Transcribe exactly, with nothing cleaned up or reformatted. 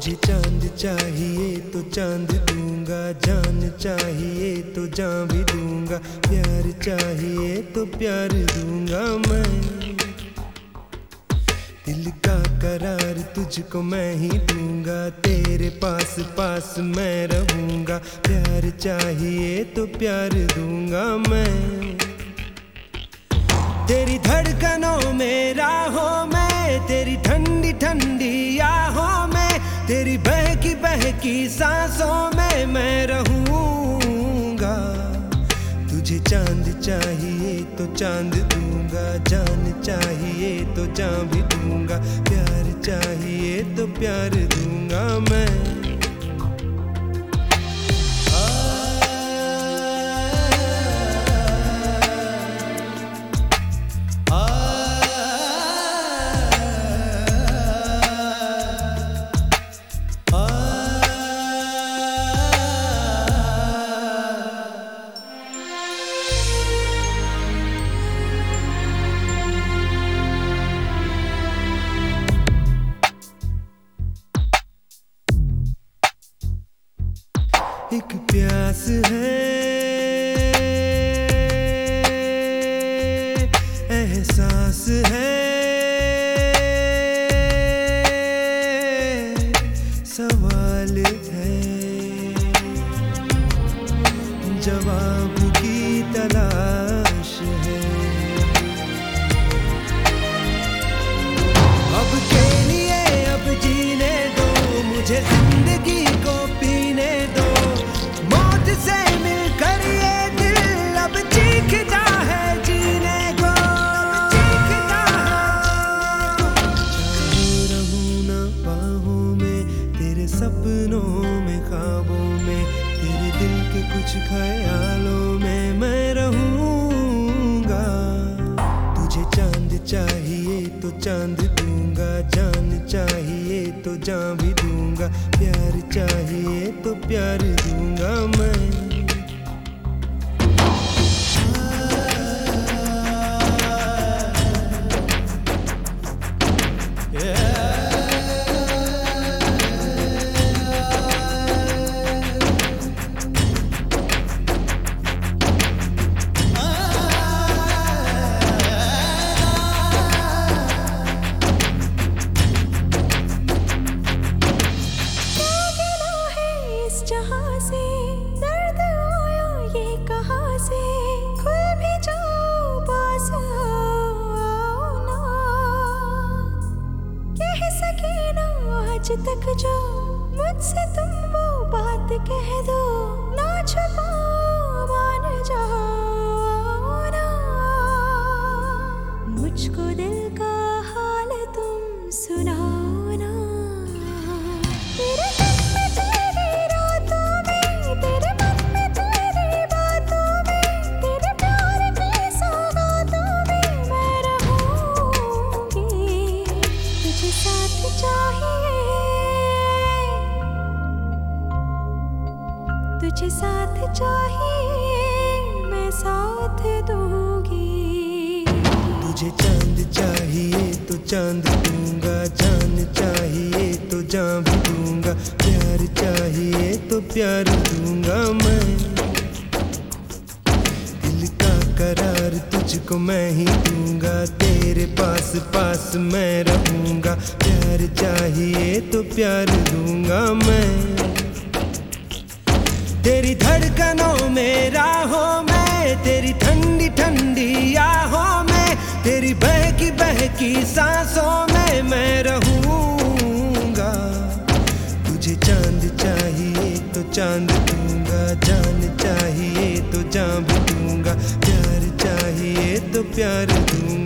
तुझे चांद चाहिए तो चांद दूंगा, जान चाहिए तो जान भी दूंगा, प्यार चाहिए तो प्यार दूंगा मैं। दिल का करार तुझको मैं ही दूंगा, तेरे पास पास मैं रहूंगा, प्यार चाहिए तो प्यार दूंगा मैं। तेरी धड़कनों में राहों में, तेरी ठंडी ठंडी आहों में, तेरी बहकी बहकी सांसों में मैं रहूंगा। तुझे चांद चाहिए तो चांद दूंगा, जान चाहिए तो जान भी दूंगा, प्यार चाहिए तो प्यार दूंगा मैं। एक प्यास है, एहसास है, सवाल है, जवाब की तलाश है। अब के लिए अब जीने दो, मुझे जिंदगी को पीने दो, से मिलकर ये दिल अब चीखता है जीने को, चीखता है। चाहे रहूं ना बाहों में, तेरे सपनों में ख्वाबों में, तेरे दिल के कुछ ख्यालों में मैं रहूंगा। तुझे चांद चाहिए तो चांद दूंगा, जान चाहिए तो जान भी दूंगा, प्यार चाहिए तो प्यार दूंगा मैं। जहाँ से दर्द आया ये कहाँ से, खुल भी जाओ पास आओ ना, कह सके ना आज तक जो मुझसे तुम वो बात कह दो, ना छुपाओ मान जाओ ना। मुझको दिल का हाल तुम सुनाओ ना, तेरे तुझे साथ चाहिए मैं साथ दूंगी। तुझे चांद चाहिए तो चांद दूंगा, जान चाहिए तो जान भी दूंगा, प्यार चाहिए तो प्यार दूंगा मैं। दिल का करार तुझको मैं ही दूंगा, तेरे पास पास मैं रहूंगा, प्यार चाहिए तो प्यार दूंगा मैं। तेरी धड़कनों में राहों में, तेरी ठंडी ठंडी आहों में, तेरी बहकी बहकी सांसों में मैं रहूंगा। तुझे चांद चाहिए तो चांद दूंगा, जान चाहिए तो जान भी दूंगा, प्यार चाहिए तो प्यार दूंगा।